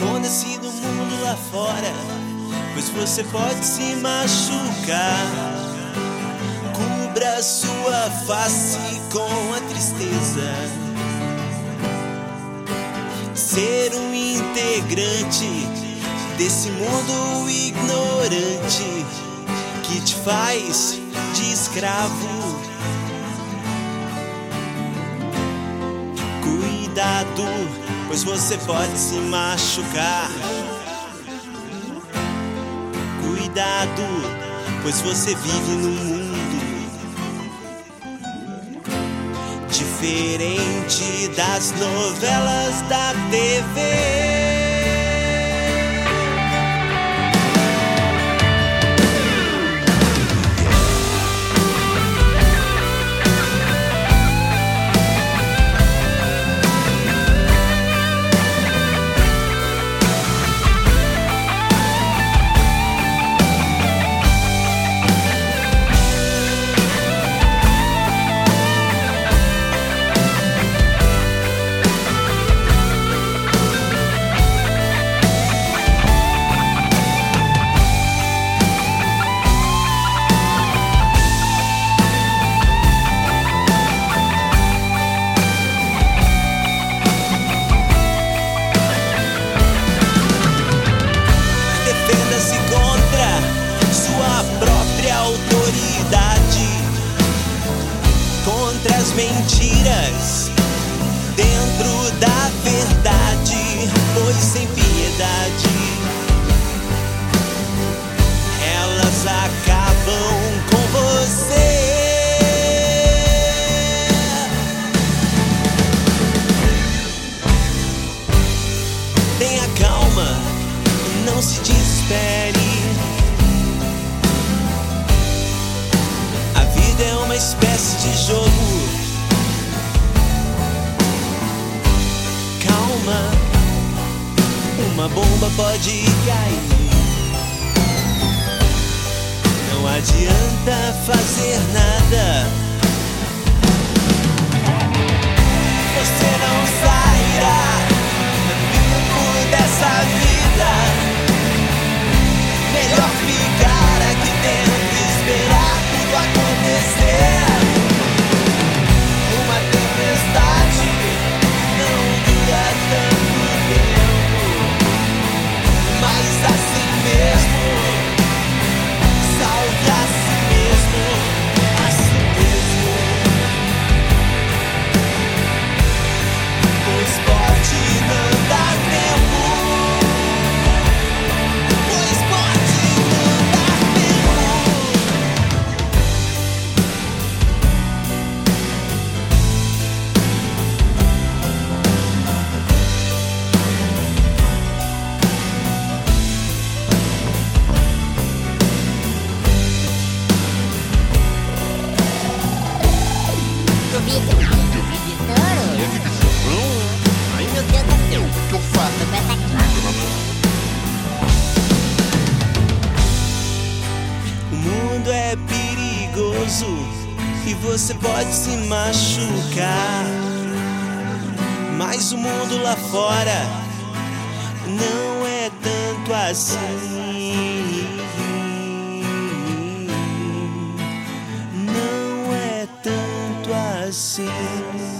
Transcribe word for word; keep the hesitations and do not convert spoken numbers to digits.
Esconda-se do mundo lá fora, pois você pode se machucar. Cubra sua face com a tristeza. Ser um integrante desse mundo ignorante que te faz de escravo. Cuidado, pois você pode se machucar. Cuidado, pois você vive num mundo diferente das novelas da T V. Defenda-se contra sua própria autoridade, contra as mentiras, dentro da verdade, pois sem piedade elas acabam com você. Tenha calma, não se desespere. A vida é uma espécie de jogo. Calma, uma bomba pode cair. Não adianta fazer nada. Você não sairá vivo dessa vida. Melhor ficar aqui dentro e esperar tudo acontecer. Uma tempestade não dura tanto tempo, mas assim mesmo, salve a si mesmo, a si mesmo. Pois pode não dar tempo. O mundo é perigoso e você pode se machucar, mas o mundo lá fora não é tanto assim. Não é tanto assim.